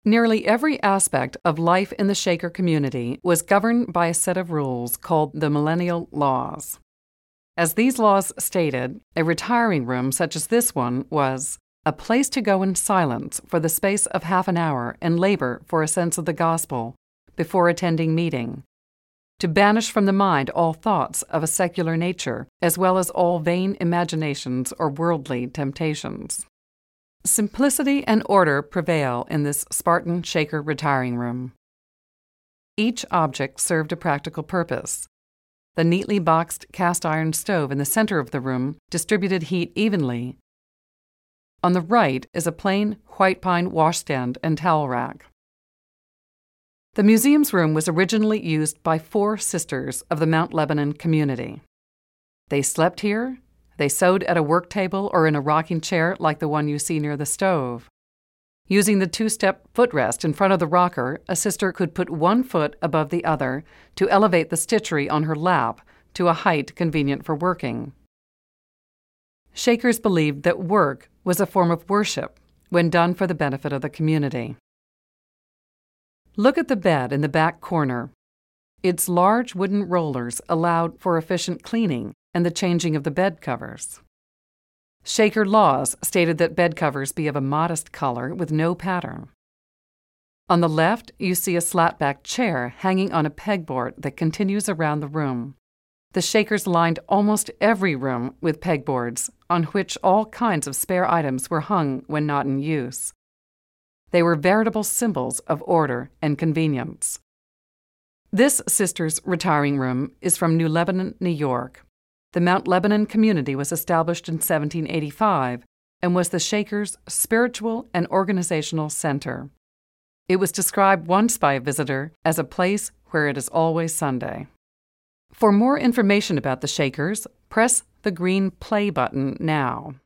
Nearly every aspect of life in the Shaker community was governed by a set of rules called the Millennial Laws. As these laws stated, a retiring room such as this one was a place to go in silence for the space of half an hour and labor for a sense of the gospel before attending meeting, to banish from the mind all thoughts of a secular nature, as well as all vain imaginations or worldly temptations. Simplicity and order prevail in this Spartan Shaker retiring room. Each object served a practical purpose. The neatly boxed cast-iron stove in the center of the room distributed heat evenly. On the right is a plain white pine washstand and towel rack. The museum's room was originally used by 4 sisters of the Mount Lebanon community. They slept here. They sewed at a work table or in a rocking chair like the one you see near the stove. Using the 2-step footrest in front of the rocker, a sister could put one foot above the other to elevate the stitchery on her lap to a height convenient for working. Shakers believed that work was a form of worship when done for the benefit of the community. Look at the bed in the back corner. Its large wooden rollers allowed for efficient cleaning and the changing of the bed covers. Shaker laws stated that bed covers be of a modest color with no pattern. On the left, you see a slat-back chair hanging on a pegboard that continues around the room. The Shakers lined almost every room with pegboards on which all kinds of spare items were hung when not in use. They were veritable symbols of order and convenience. This sister's retiring room is from New Lebanon, New York. The Mount Lebanon community was established in 1785 and was the Shakers' spiritual and organizational center. It was described once by a visitor as a place where it is always Sunday. For more information about the Shakers, press the green play button now.